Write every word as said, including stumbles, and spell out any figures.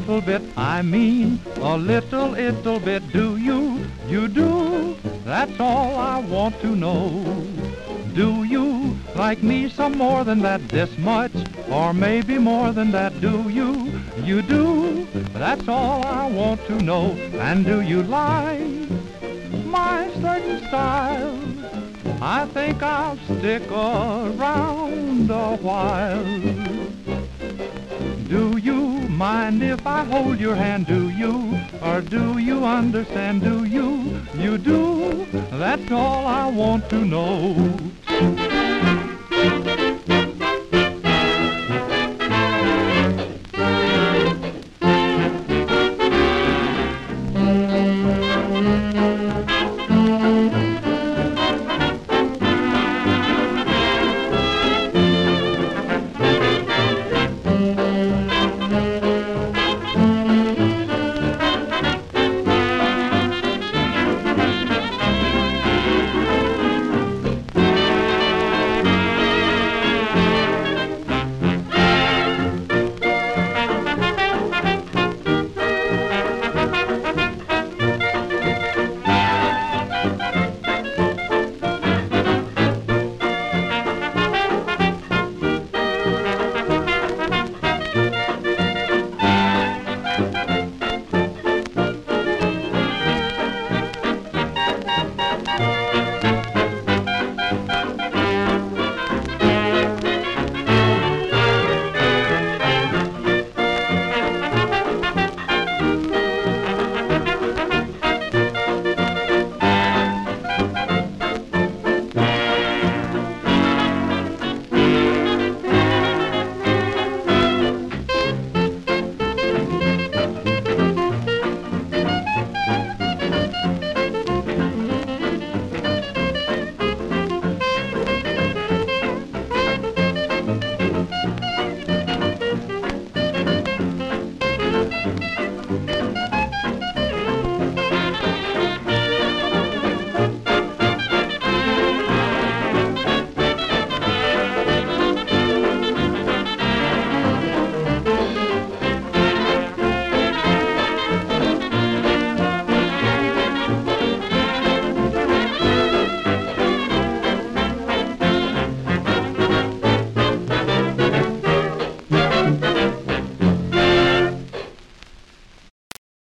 little bit, I mean a little, little bit. Do you, you do? That's all I want to know. Do you like me some more than that, this much, or maybe more than that? Do you, you do? That's all I want to know. And do you like my certain style? I think I'll stick around a while. Do you mind if I hold your hand? Do you, or do you understand? Do you, you do? That's all I want to know.